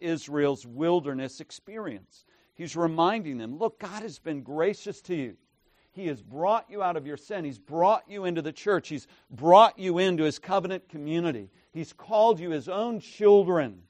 Israel's wilderness experience. He's reminding them, look, God has been gracious to you. He has brought you out of your sin. He's brought you into the church. He's brought you into His covenant community. He's called you His own children.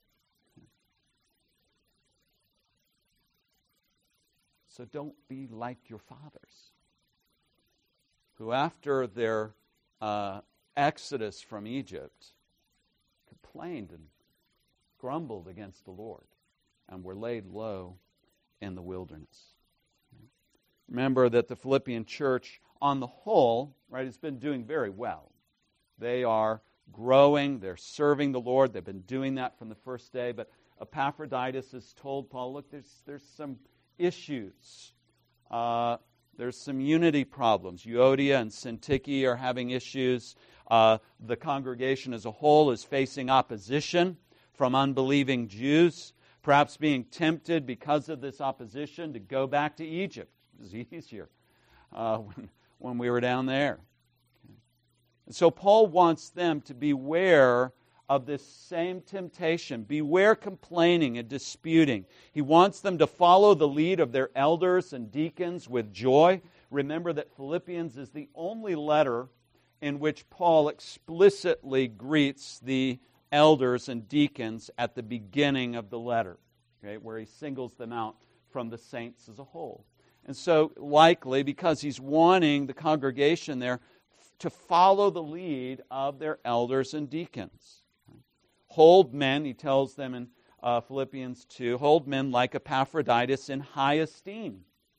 So don't be like your fathers, who after their exodus from Egypt complained and grumbled against the Lord and were laid low in the wilderness. Remember that the Philippian church, on the whole, right, has been doing very well. They are growing, they're serving the Lord, they've been doing that from the first day, but Epaphroditus has told Paul, look, there's some issues. There's some unity problems. Euodia and Syntyche are having issues. The congregation as a whole is facing opposition from unbelieving Jews, perhaps being tempted because of this opposition to go back to Egypt. It was easier when we were down there. And so Paul wants them to beware of this same temptation. Beware complaining and disputing. He wants them to follow the lead of their elders and deacons with joy. Remember that Philippians is the only letter in which Paul explicitly greets the elders and deacons at the beginning of the letter, okay, where he singles them out from the saints as a whole. And so, likely, because he's wanting the congregation there to follow the lead of their elders and deacons. Hold men, he tells them in Philippians 2, hold men like Epaphroditus in high esteem.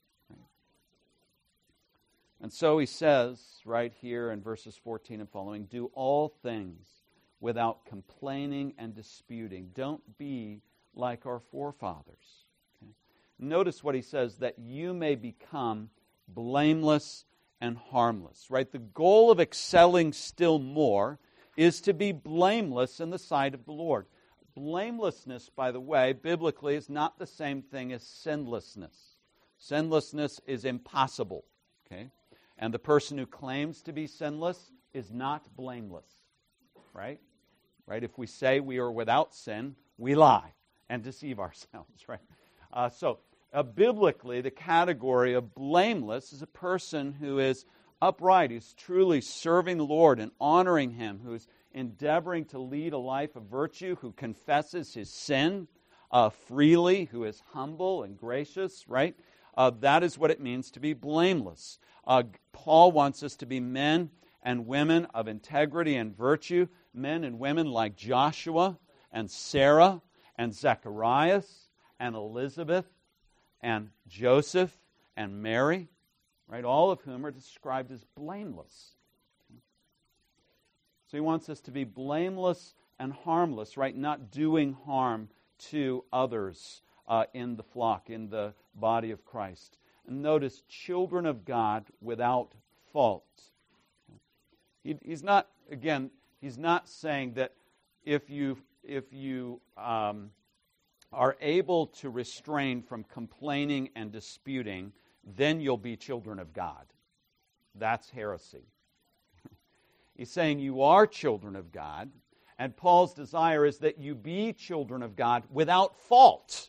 And so he says right here in verses 14 and following, do all things without complaining and disputing. Don't be like our forefathers. Okay? Notice what he says, that you may become blameless and harmless. Right? The goal of excelling still more is to be blameless in the sight of the Lord. Blamelessness, by the way, biblically is not the same thing as sinlessness. Sinlessness is impossible. Okay? And the person who claims to be sinless is not blameless. Right? Right? If we say we are without sin, we lie and deceive ourselves. Right? Biblically, the category of blameless is a person who is upright, who's truly serving the Lord and honoring Him, who's endeavoring to lead a life of virtue, who confesses his sin freely, who is humble and gracious, right? That is what it means to be blameless. Paul wants us to be men and women of integrity and virtue, men and women like Joshua and Sarah and Zacharias and Elizabeth and Joseph and Mary, right? All of whom are described as blameless. So he wants us to be blameless and harmless, right? Not doing harm to others in the flock, in the body of Christ. And notice, children of God without fault. He's not saying that if you are able to refrain from complaining and disputing, then you'll be children of God. That's heresy. He's saying you are children of God, and Paul's desire is that you be children of God without fault.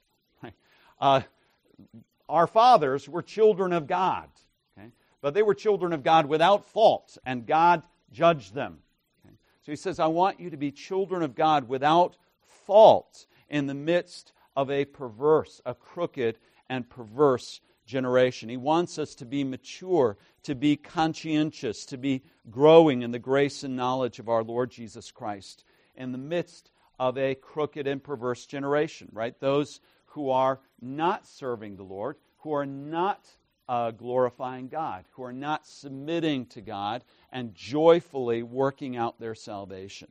Our fathers were children of God, okay? But they were children of God without fault, and God judged them. Okay? So he says, I want you to be children of God without fault in the midst of a crooked and perverse generation. He wants us to be mature, to be conscientious, to be growing in the grace and knowledge of our Lord Jesus Christ in the midst of a crooked and perverse generation, right? Those who are not serving the Lord, who are not glorifying God, who are not submitting to God and joyfully working out their salvation.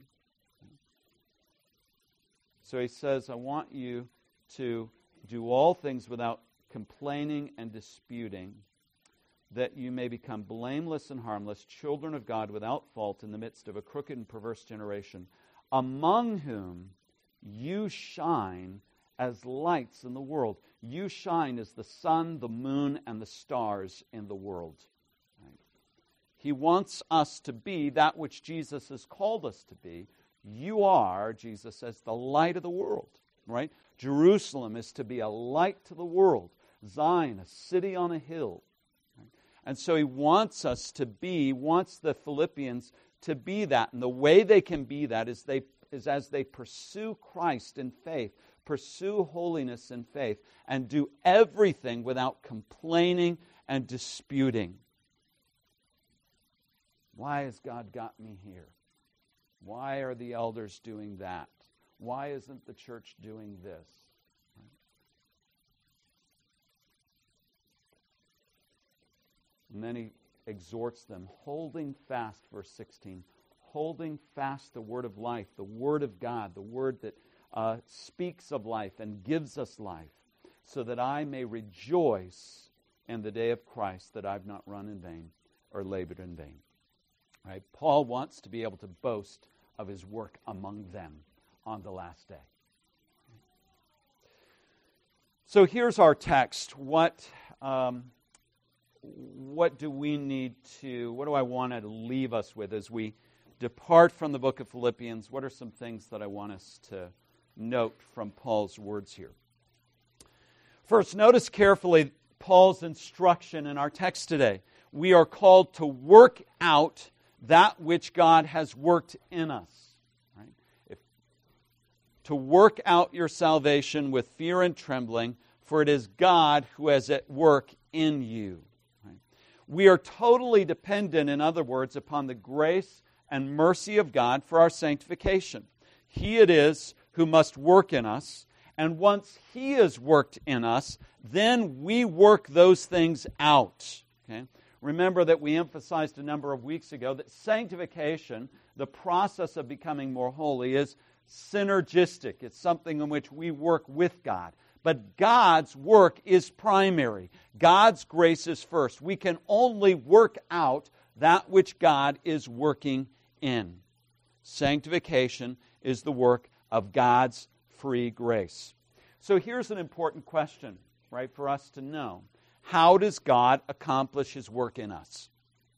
So he says, I want you to do all things without complaining and disputing, that you may become blameless and harmless, children of God without fault in the midst of a crooked and perverse generation, among whom you shine as lights in the world. You shine as the sun, the moon, and the stars in the world. Right? He wants us to be that which Jesus has called us to be. You are, Jesus says, the light of the world. Right? Jerusalem is to be a light to the world. Zion, a city on a hill. And so he wants the Philippians to be that. And the way they can be that is as they pursue Christ in faith, pursue holiness in faith, and do everything without complaining and disputing. Why has God got me here? Why are the elders doing that? Why isn't the church doing this? And then he exhorts them, holding fast, verse 16, holding fast the word of life, the word of God, the word that speaks of life and gives us life, so that I may rejoice in the day of Christ, that I've not run in vain or labored in vain. Right? Paul wants to be able to boast of his work among them on the last day. So here's our text. What do we need to, what do I want to leave us with as we depart from the book of Philippians? What are some things that I want us to note from Paul's words here? First, notice carefully Paul's instruction in our text today. We are called to work out that which God has worked in us. Right? To work out your salvation with fear and trembling, for it is God who is at work in you. Right? We are totally dependent, in other words, upon the grace and mercy of God for our sanctification. He it is who must work in us, and once He is worked in us, then we work those things out. Okay? Remember that we emphasized a number of weeks ago that sanctification, the process of becoming more holy, is synergistic. It's something in which we work with God. But God's work is primary. God's grace is first. We can only work out that which God is working in. Sanctification is the work of God's free grace. So here's an important question, right, for us to know. How does God accomplish His work in us?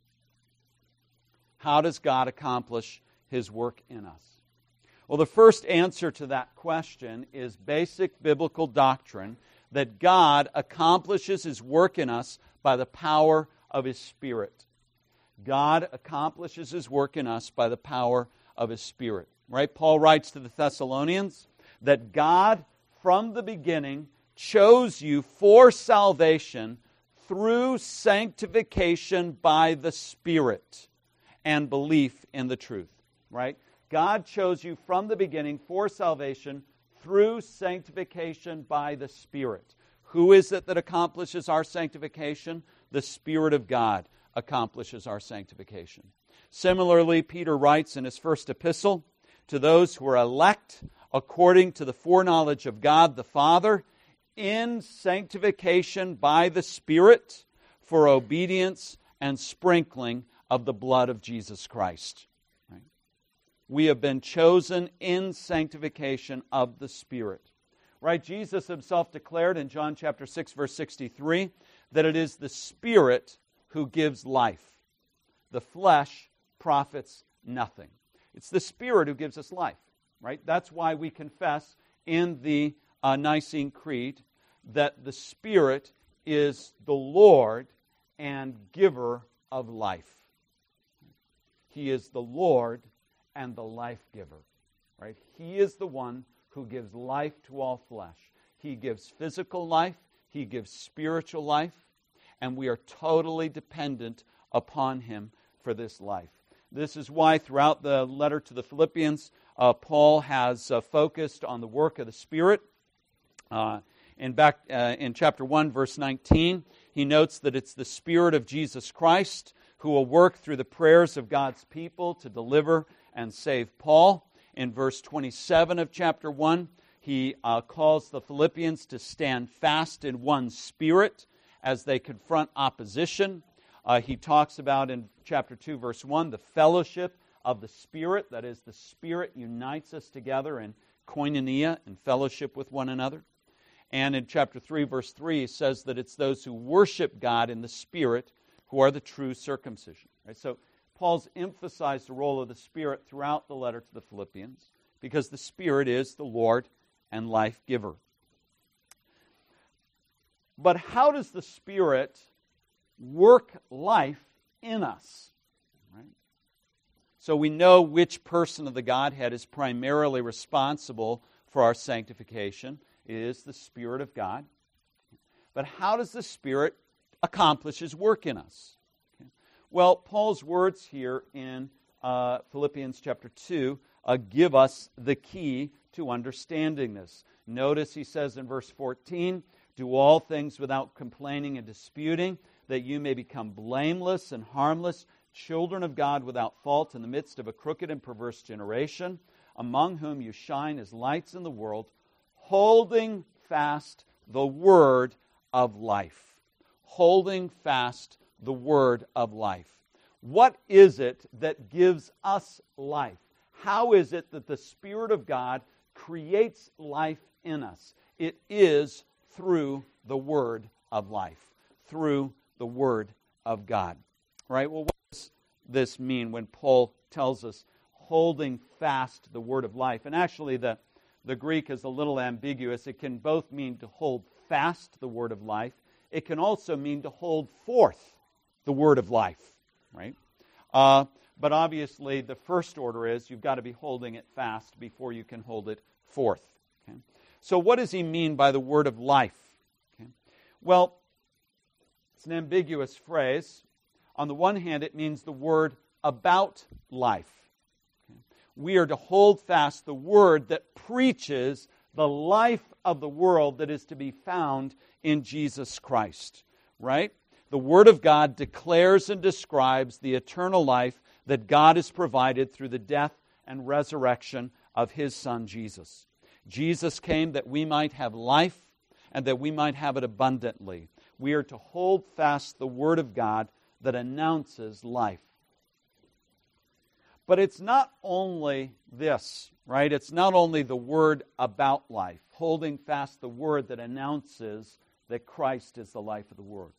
How does God accomplish His work in us? Well, the first answer to that question is basic biblical doctrine that God accomplishes His work in us by the power of His Spirit. God accomplishes His work in us by the power of His Spirit. Right? Paul writes to the Thessalonians that God, from the beginning, chose you for salvation through sanctification by the Spirit and belief in the truth. Right? God chose you from the beginning for salvation through sanctification by the Spirit. Who is it that accomplishes our sanctification? The Spirit of God accomplishes our sanctification. Similarly, Peter writes in his first epistle, to those who are elect according to the foreknowledge of God the Father, in sanctification by the Spirit, for obedience and sprinkling of the blood of Jesus Christ. Right? We have been chosen in sanctification of the Spirit. Right? Jesus Himself declared in John chapter 6, verse 63, that it is the Spirit who gives life. The flesh profits nothing. It's the Spirit who gives us life, right? That's why we confess in the Nicene Creed that the Spirit is the Lord and giver of life. He is the Lord and the life giver, right? He is the one who gives life to all flesh. He gives physical life, He gives spiritual life, and we are totally dependent upon Him for this life. This is why throughout the letter to the Philippians, Paul has focused on the work of the Spirit. In chapter 1, verse 19, he notes that it's the Spirit of Jesus Christ who will work through the prayers of God's people to deliver and save Paul. In verse 27 of chapter 1, he calls the Philippians to stand fast in one spirit as they confront opposition. He talks about in chapter 2, verse 1, the fellowship of the Spirit. That is, the Spirit unites us together in koinonia, in fellowship with one another. And in chapter 3, verse 3, he says that it's those who worship God in the Spirit who are the true circumcision. Right? So Paul's emphasized the role of the Spirit throughout the letter to the Philippians because the Spirit is the Lord and life giver. But how does the Spirit work life in us? Right? So we know which person of the Godhead is primarily responsible for our sanctification. It is the Spirit of God. But how does the Spirit accomplish His work in us? Okay. Well, Paul's words here in Philippians chapter 2 give us the key to understanding this. Notice he says in verse 14, "Do all things without complaining and disputing, that you may become blameless and harmless, children of God without fault in the midst of a crooked and perverse generation, among whom you shine as lights in the world, holding fast the word of life." Holding fast the word of life. What is it that gives us life? How is it that the Spirit of God creates life in us? It is through the word of life, through the word of God. Right? Well, what does this mean when Paul tells us holding fast the word of life? And actually the Greek is a little ambiguous. It can both mean to hold fast the word of life. It can also mean to hold forth the word of life. Right? But obviously the first order is you've got to be holding it fast before you can hold it forth. Okay? So what does he mean by the word of life? Okay? Well, it's an ambiguous phrase. On the one hand, it means the word about life. Okay? We are to hold fast the word that preaches the life of the world that is to be found in Jesus Christ. Right? The Word of God declares and describes the eternal life that God has provided through the death and resurrection of His Son, Jesus. Jesus came that we might have life and that we might have it abundantly. We are to hold fast the Word of God that announces life. But it's not only this, right? It's not only the Word about life, holding fast the Word that announces that Christ is the life of the world.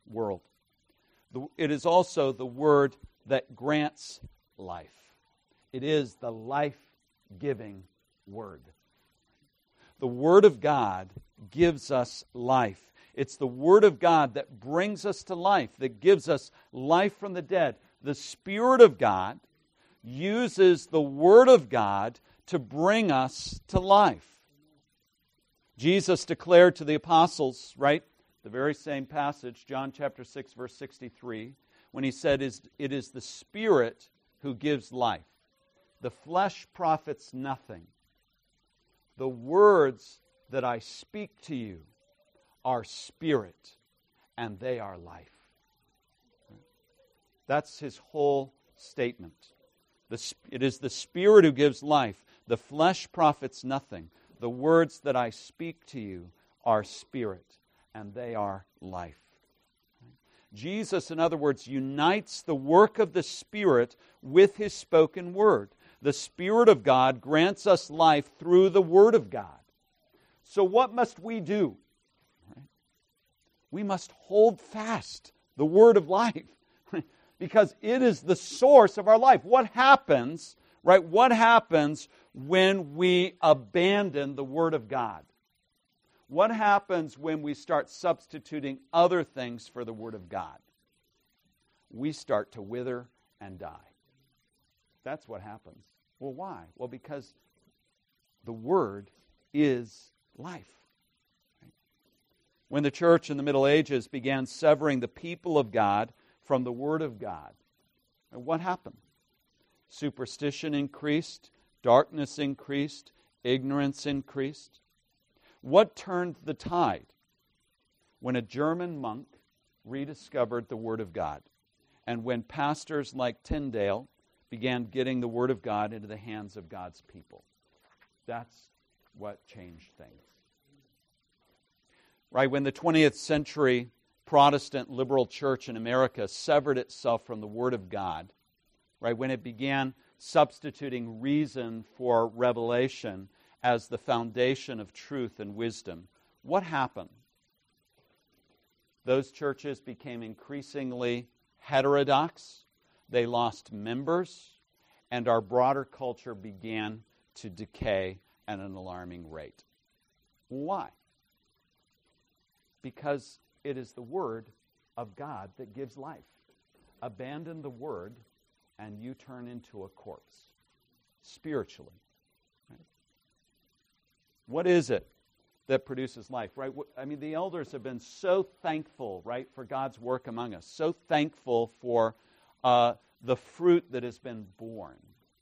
It is also the word that grants life. It is the life-giving word. The Word of God gives us life. It's the Word of God that brings us to life, that gives us life from the dead. The Spirit of God uses the Word of God to bring us to life. Jesus declared to the apostles, right? The very same passage, John chapter 6, verse 63, when he said, "It is the Spirit who gives life. The flesh profits nothing. The words that I speak to you are spirit, and they are life." That's his whole statement. It is the Spirit who gives life. The flesh profits nothing. The words that I speak to you are spirit, and they are life. Jesus, in other words, unites the work of the Spirit with His spoken word. The Spirit of God grants us life through the Word of God. So what must we do? We must hold fast the Word of life because it is the source of our life. What happens, right? What happens when we abandon the Word of God? What happens when we start substituting other things for the Word of God? We start to wither and die. That's what happens. Well, why? Well, because the Word is life. When the church in the Middle Ages began severing the people of God from the Word of God, what happened? Superstition increased, darkness increased, ignorance increased. What turned the tide? When a German monk rediscovered the Word of God, and when pastors like Tyndale began getting the Word of God into the hands of God's people. That's what changed things. Right, when the 20th century Protestant liberal church in America severed itself from the Word of God, right, when it began substituting reason for revelation as the foundation of truth and wisdom, what happened? Those churches became increasingly heterodox. They lost members, and our broader culture began to decay at an alarming rate. Why? Because it is the Word of God that gives life. Abandon the Word, and you turn into a corpse, spiritually. Right? What is it that produces life, right? I mean, the elders have been so thankful, right, for God's work among us, so thankful for the fruit that has been born.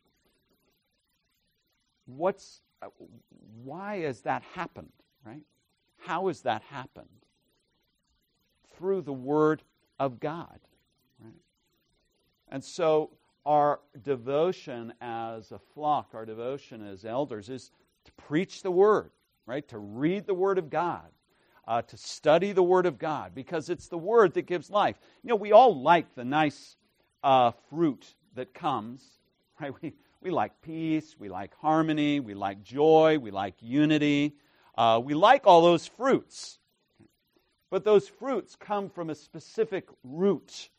Why has that happened, right? How has that happened? Through the Word of God, right? And so our devotion as a flock, our devotion as elders is to preach the Word, right? To read the Word of God, to study the Word of God, because it's the Word that gives life. You know, we all like the nice fruit that comes, right? We like peace, we like harmony, we like joy, we like unity. We like all those fruits. But those fruits come from a specific root.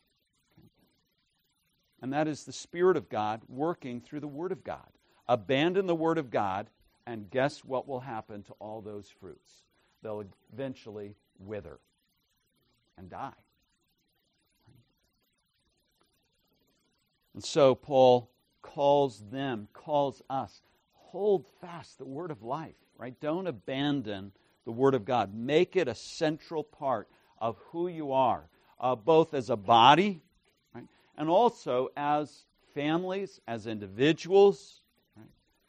And that is the Spirit of God working through the Word of God. Abandon the Word of God, and guess what will happen to all those fruits? They'll eventually wither and die. And so Paul calls us, hold fast the Word of life, right? Don't abandon the Word of God. Make it a central part of who you are, both as a body, right, and also as families, as individuals, right?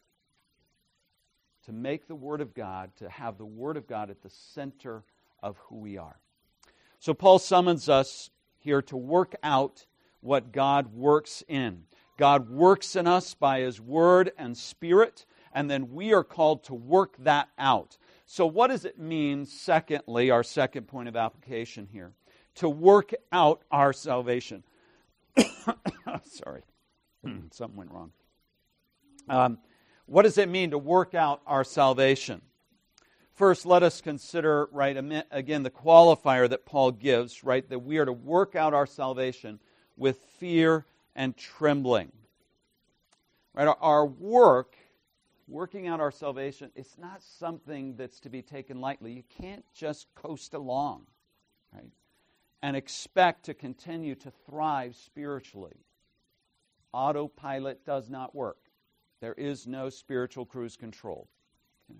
To make the Word of God, to have the Word of God at the center of who we are. So Paul summons us here to work out what God works in. God works in us by His Word and Spirit, and then we are called to work that out. So what does it mean, secondly, our second point of application here? To work out our salvation. Sorry, something went wrong. What does it mean to work out our salvation? First, let us consider, right, again, the qualifier that Paul gives, right, that we are to work out our salvation with fear and trembling. Right, our working out our salvation, it's not something that's to be taken lightly. You can't just coast along, right, and expect to continue to thrive spiritually. Autopilot does not work. There is no spiritual cruise control. Okay?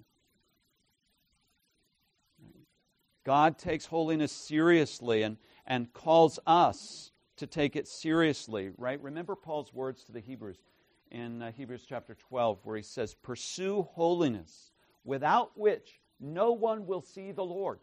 God takes holiness seriously and calls us to take it seriously, right? Remember Paul's words to the Hebrews in Hebrews chapter 12, where he says, "Pursue holiness, without which no one will see the Lord."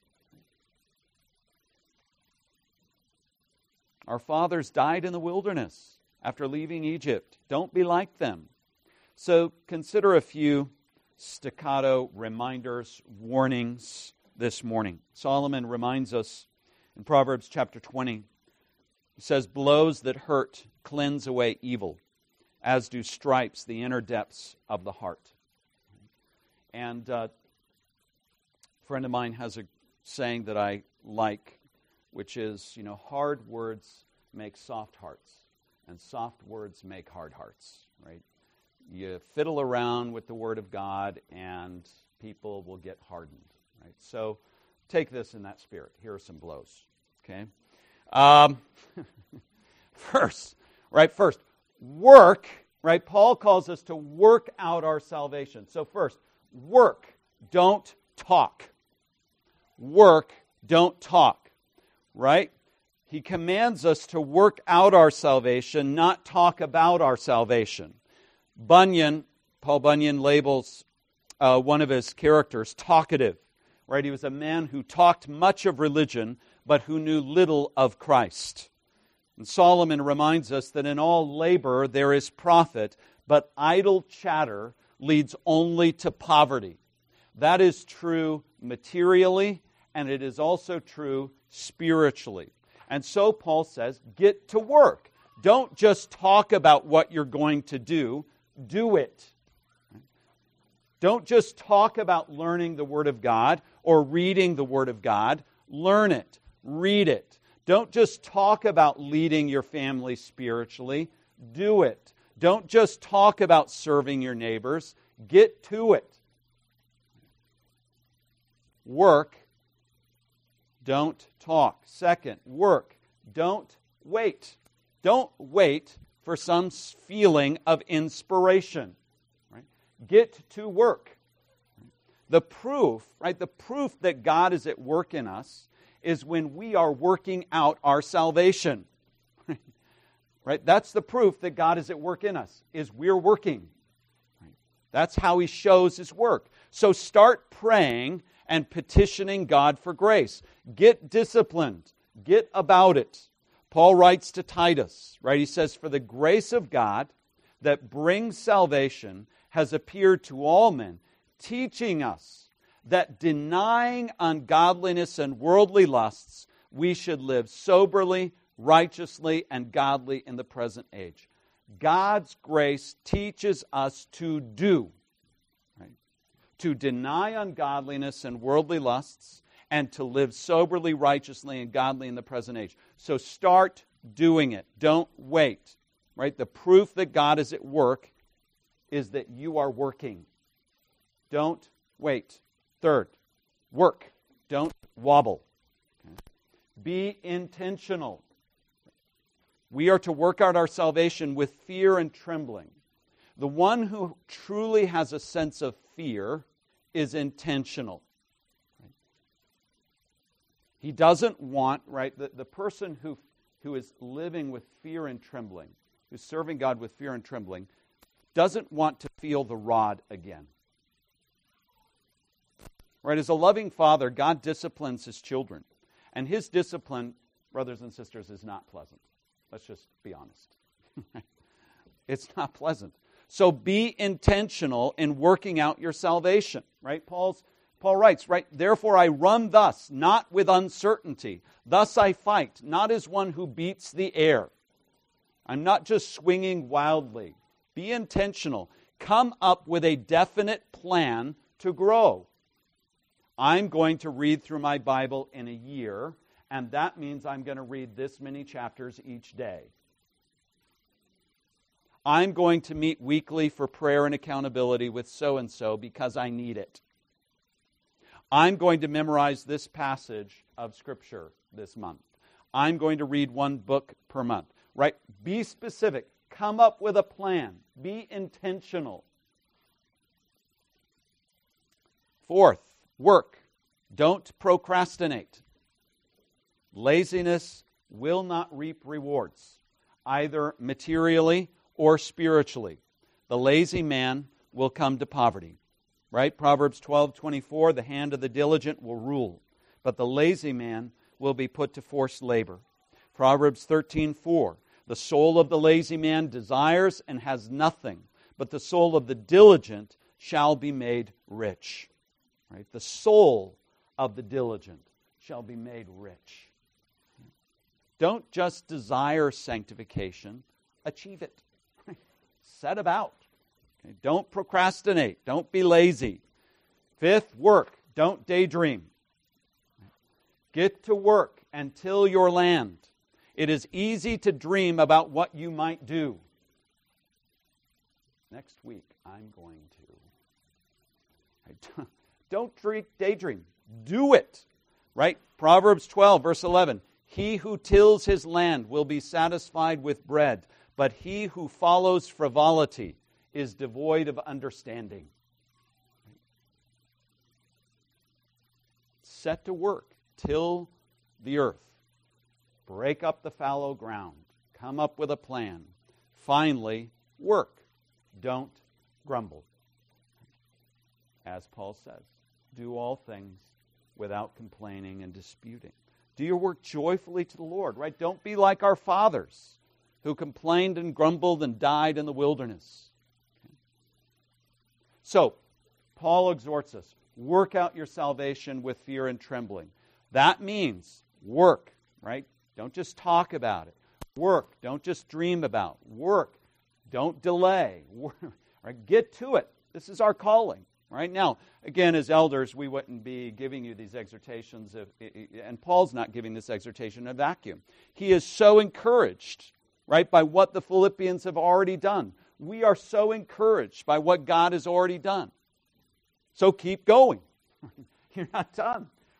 Our fathers died in the wilderness after leaving Egypt. Don't be like them. So consider a few staccato reminders, warnings this morning. Solomon reminds us in Proverbs chapter 20, he says, "Blows that hurt cleanse away evil, as do stripes the inner depths of the heart." And a friend of mine has a saying that I like, which is, hard words make soft hearts, and soft words make hard hearts, right? You fiddle around with the Word of God, and people will get hardened, right? So take this in that spirit. Here are some blows, okay? First, work, right? Paul calls us to work out our salvation. So first, work, don't talk. Work, don't talk, right? He commands us to work out our salvation, not talk about our salvation. Paul Bunyan labels one of his characters talkative, right? He was a man who talked much of religion, but who knew little of Christ. And Solomon reminds us that in all labor there is profit, but idle chatter leads only to poverty. That is true materially, and it is also true spiritually. And so Paul says, get to work. Don't just talk about what you're going to do it. Don't just talk about learning the Word of God or reading the Word of God. Learn it. Read it. Don't just talk about leading your family spiritually. Do it. Don't just talk about serving your neighbors. Get to it. Work Don't talk. Second, work. Don't wait. Don't wait for some feeling of inspiration. Right? Get to work. The proof, right? The proof that God is at work in us is when we are working out our salvation. Right? That's the proof that God is at work in us, is we're working. Right? That's how He shows His work. So start praying and petitioning God for grace. Get disciplined. Get about it. Paul writes to Titus, right? He says, "For the grace of God that brings salvation has appeared to all men, teaching us that denying ungodliness and worldly lusts, we should live soberly, righteously, and godly in the present age." God's grace teaches us to do, right? To deny ungodliness and worldly lusts, and to live soberly, righteously, and godly in the present age. So start doing it. Don't wait, right? The proof that God is at work is that you are working. Don't wait. Third, work. Don't wobble. Okay? Be intentional. We are to work out our salvation with fear and trembling. The one who truly has a sense of fear is intentional. Right? He doesn't want, right, the person who is living with fear and trembling, who's serving God with fear and trembling, doesn't want to feel the rod again. Right? As a loving father, God disciplines His children. And His discipline, brothers and sisters, is not pleasant. Let's just be honest. It's not pleasant. So be intentional in working out your salvation. Right? Paul writes, right? "Therefore I run thus, not with uncertainty. Thus I fight, not as one who beats the air." I'm not just swinging wildly. Be intentional. Come up with a definite plan to grow. I'm going to read through my Bible in a year, and that means I'm going to read this many chapters each day. I'm going to meet weekly for prayer and accountability with so-and-so because I need it. I'm going to memorize this passage of Scripture this month. I'm going to read one book per month. Right? Be specific. Come up with a plan. Be intentional. Fourth, work. Don't procrastinate. Laziness will not reap rewards, either materially or spiritually. The lazy man will come to poverty. Right? Proverbs 12:24, "The hand of the diligent will rule, but the lazy man will be put to forced labor." Proverbs 13:4, "The soul of the lazy man desires and has nothing, but the soul of the diligent shall be made rich." Right? The soul of the diligent shall be made rich. Don't just desire sanctification, achieve it. Set about. Okay? Don't procrastinate. Don't be lazy. Fifth, work. Don't daydream. Get to work and till your land. It is easy to dream about what you might do. Next week, I'm going to. Don't daydream. Do it. Right? Proverbs 12, verse 11. "He who tills his land will be satisfied with bread, but he who follows frivolity is devoid of understanding." Set to work. Till the earth. Break up the fallow ground. Come up with a plan. Finally, work. Don't grumble. As Paul says, do all things without complaining and disputing. Do your work joyfully to the Lord, right? Don't be like our fathers who complained and grumbled and died in the wilderness. Okay? So, Paul exhorts us, work out your salvation with fear and trembling. That means work, right? Don't just talk about it. Work. Don't just dream about. Work. Don't delay. Work. Right? Get to it. This is our calling. Right? Now, again, as elders, we wouldn't be giving you these exhortations, and Paul's not giving this exhortation in a vacuum. He is so encouraged, right, by what the Philippians have already done. We are so encouraged by what God has already done. So keep going. You're not done.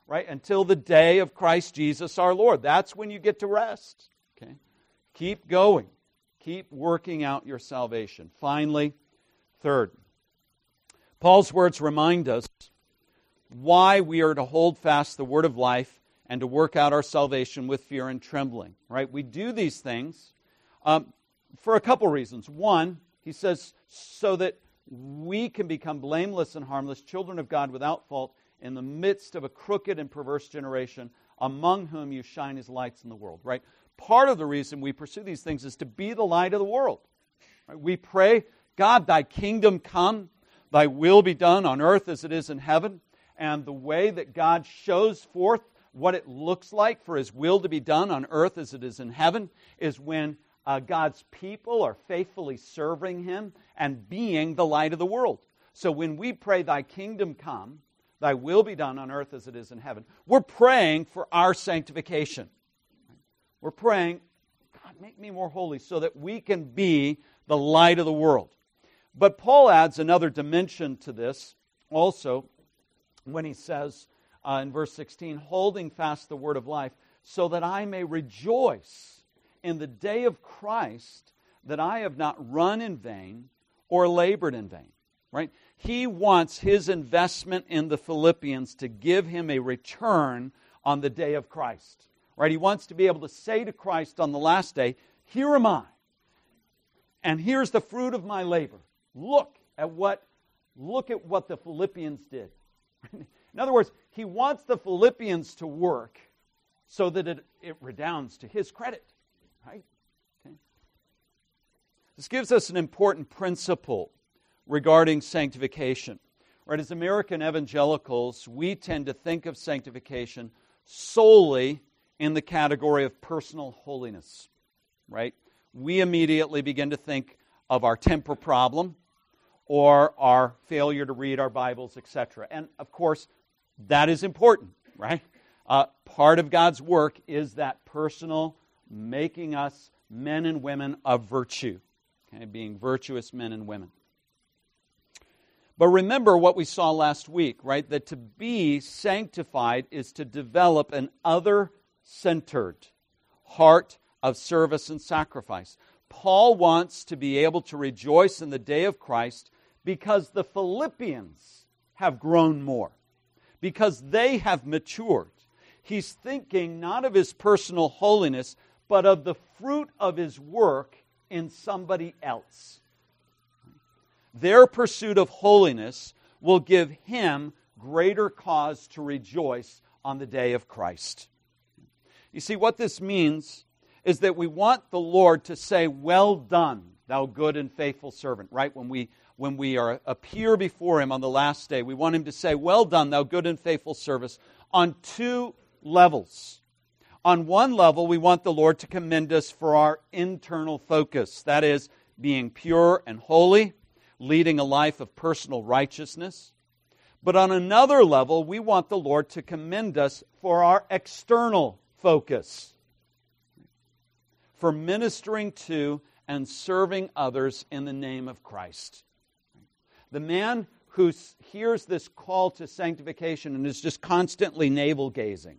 right? Until the day of Christ Jesus our Lord. That's when you get to rest. Okay? Keep going. Keep working out your salvation. Finally, third, Paul's words remind us why we are to hold fast the word of life and to work out our salvation with fear and trembling. Right? We do these things for a couple reasons. One, he says, so that we can become blameless and harmless, children of God without fault, in the midst of a crooked and perverse generation, among whom you shine as lights in the world. Right? Part of the reason we pursue these things is to be the light of the world. Right? We pray, God, thy kingdom come, thy will be done on earth as it is in heaven. And the way that God shows forth what it looks like for His will to be done on earth as it is in heaven is when God's people are faithfully serving Him and being the light of the world. So when we pray, thy kingdom come, thy will be done on earth as it is in heaven, we're praying for our sanctification. We're praying, God, make me more holy so that we can be the light of the world. But Paul adds another dimension to this also when he says in verse 16, holding fast the word of life so that I may rejoice in the day of Christ that I have not run in vain or labored in vain. Right? He wants his investment in the Philippians to give him a return on the day of Christ. Right? He wants to be able to say to Christ on the last day, here am I, and here's the fruit of my labor. Look at what the Philippians did. In other words, he wants the Philippians to work so that it redounds to his credit. Right? Okay. This gives us an important principle regarding sanctification. Right? As American evangelicals, we tend to think of sanctification solely in the category of personal holiness. Right? We immediately begin to think of our temper problem or our failure to read our Bibles, etc. And of course, that is important, right? Part of God's work is that personal making us men and women of virtue, okay? Being virtuous men and women. But remember what we saw last week, right? That to be sanctified is to develop an other-centered heart of service and sacrifice. Paul wants to be able to rejoice in the day of Christ because the Philippians have grown more, because they have matured. He's thinking not of his personal holiness, but of the fruit of his work in somebody else. Their pursuit of holiness will give him greater cause to rejoice on the day of Christ. You see, what this means is that we want the Lord to say, well done, thou good and faithful servant, right? When we appear before Him on the last day, we want Him to say, well done, thou good and faithful servant, on two levels. On one level, we want the Lord to commend us for our internal focus, that is, being pure and holy, leading a life of personal righteousness. But on another level, we want the Lord to commend us for our external focus, for ministering to and serving others in the name of Christ. The man who hears this call to sanctification and is just constantly navel-gazing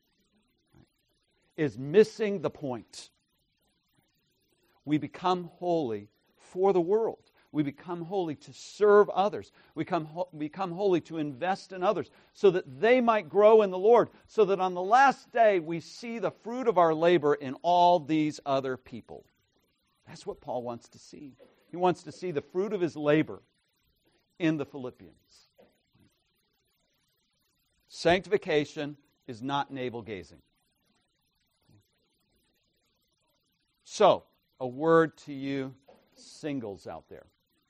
is missing the point. We become holy for the world. We become holy to serve others. We become holy to invest in others so that they might grow in the Lord, so that on the last day we see the fruit of our labor in all these other people. That's what Paul wants to see. He wants to see the fruit of his labor in the Philippians. Sanctification is not navel-gazing. So, a word to you singles out there.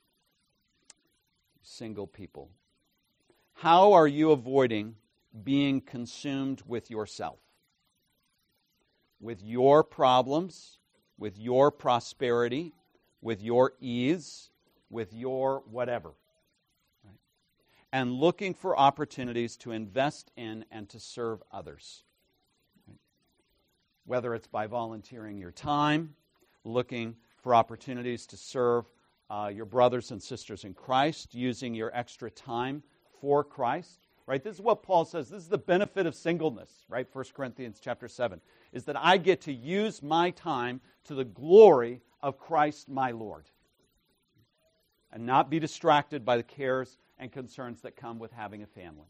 Single people. How are you avoiding being consumed with yourself? With your problems, with your prosperity, with your ease, with your whatever. Right? And looking for opportunities to invest in and to serve others. Right? Whether it's by volunteering your time, looking for opportunities to serve your brothers and sisters in Christ, using your extra time for Christ, right? This is what Paul says. This is the benefit of singleness, right? 1 Corinthians chapter 7, is that I get to use my time to the glory of Christ my Lord and not be distracted by the cares and concerns that come with having a family.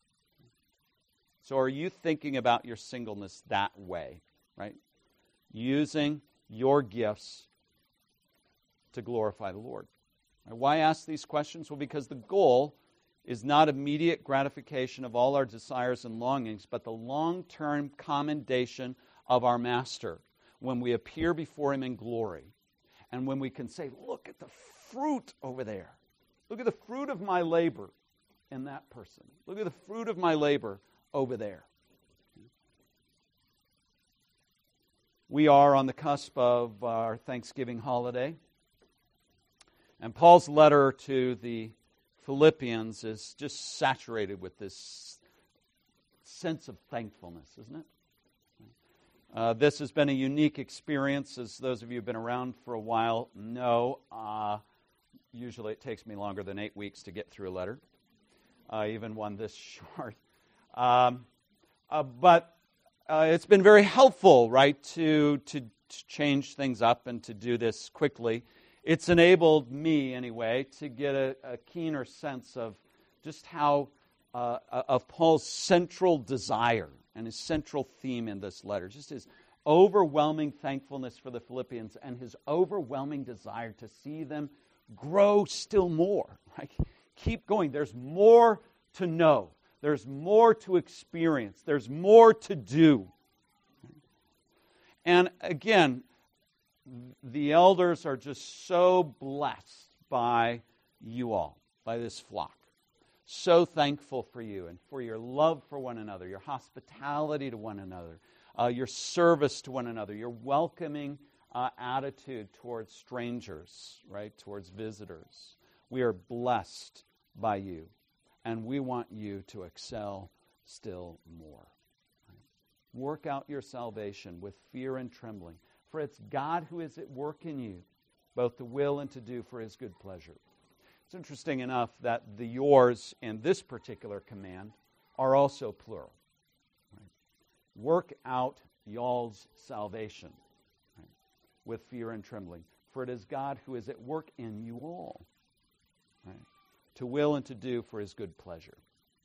So are you thinking about your singleness that way, right? Using your gifts to glorify the Lord. Why ask these questions? Well, because the goal is not immediate gratification of all our desires and longings, but the long-term commendation of our Master when we appear before Him in glory. And when we can say, look at the fruit over there. Look at the fruit of my labor in that person. Look at the fruit of my labor over there. We are on the cusp of our Thanksgiving holiday. And Paul's letter to the Philippians is just saturated with this sense of thankfulness, isn't it? This has been a unique experience, as those of you who have been around for a while know. Usually it takes me longer than 8 weeks to get through a letter, even one this short. But it's been very helpful, right, to change things up and to do this quickly. It's enabled me, anyway, to get a keener sense of just how, of Paul's central desire and his central theme in this letter, just his overwhelming thankfulness for the Philippians and his overwhelming desire to see them grow still more. Right? Keep going. There's more to know. There's more to experience. There's more to do. And again, the elders are just so blessed by you all, by this flock. So thankful for you and for your love for one another, your hospitality to one another, your service to one another, your welcoming attitude towards strangers, right, towards visitors. We are blessed by you, and we want you to excel still more. Right? Work out your salvation with fear and trembling, for it's God who is at work in you, both to will and to do for His good pleasure. It's interesting enough that the yours in this particular command are also plural. Right? Work out y'all's salvation, right, with fear and trembling, for it is God who is at work in you all, right, to will and to do for His good pleasure.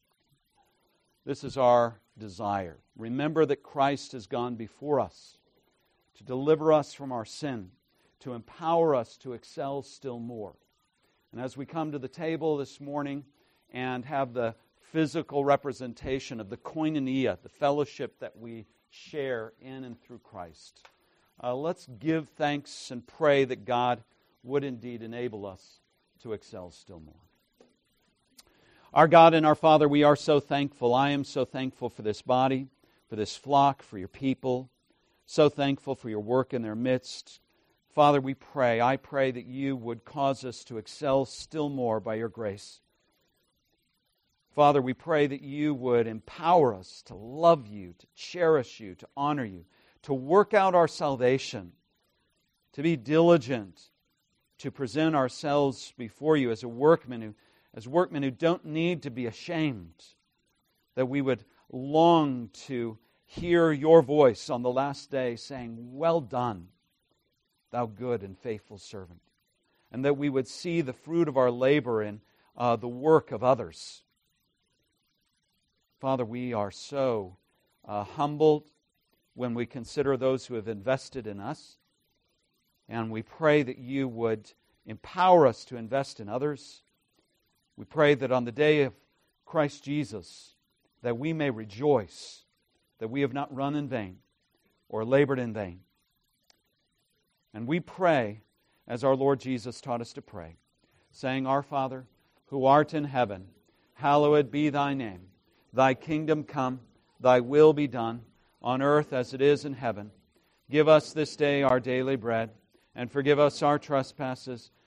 This is our desire. Remember that Christ has gone before us to deliver us from our sin, to empower us to excel still more. And as we come to the table this morning and have the physical representation of the koinonia, the fellowship that we share in and through Christ, let's give thanks and pray that God would indeed enable us to excel still more. Our God and our Father, we are so thankful. I am so thankful for this body, for this flock, for your people. So thankful for your work in their midst. Father, we pray, I pray that you would cause us to excel still more by your grace. Father, we pray that you would empower us to love you, to cherish you, to honor you, to work out our salvation, to be diligent, to present ourselves before you as workmen who don't need to be ashamed, that we would long to hear your voice on the last day saying, well done, thou good and faithful servant. And that we would see the fruit of our labor in the work of others. Father, we are so humbled when we consider those who have invested in us. And we pray that you would empower us to invest in others. We pray that on the day of Christ Jesus, that we may rejoice that we have not run in vain or labored in vain. And we pray as our Lord Jesus taught us to pray, saying, Our Father, who art in heaven, hallowed be thy name. Thy kingdom come, thy will be done, on earth as it is in heaven. Give us this day our daily bread, and forgive us our trespasses,